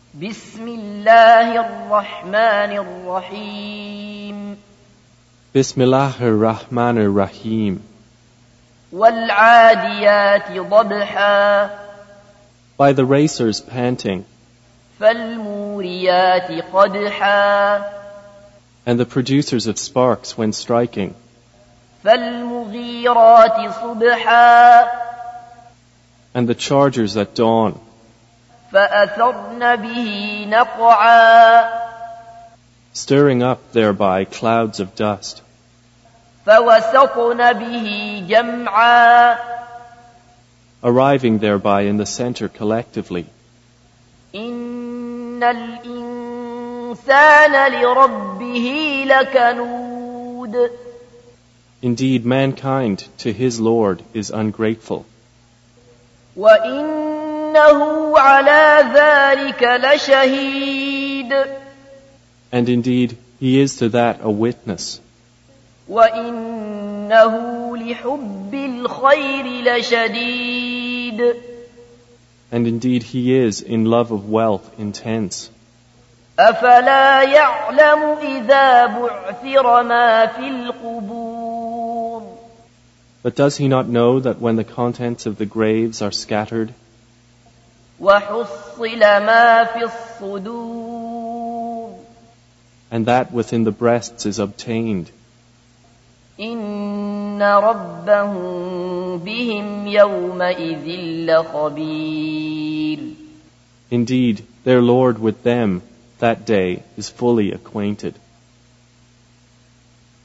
بسم الله الرحمن الرحيم بسم الله الرحمن الرحيم والعاديات ضبحا By the racers panting فالموريات قدحا and the producers of sparks when striking فالمغيرات صبحا and the chargers at dawn فأثرن به نقعا stirring up thereby clouds of dust فوسطن به جمعا arriving thereby in the center collectively. إن الإنسان لربه لكنود Indeed, mankind to his Lord is ungrateful, وإنه على ذلك لشهيد and indeed he is to that a witness, وإنه لحب الخير لشديد and indeed he is in love of wealth intense. أفلا يعلم إذا بعثر ما في القبور But does he not know that when the contents of the graves are scattered, وحصل ما في الصدور and that within the breasts is obtained, إن ربهم بهم يومئذ لخبير indeed their Lord with them that day is fully acquainted.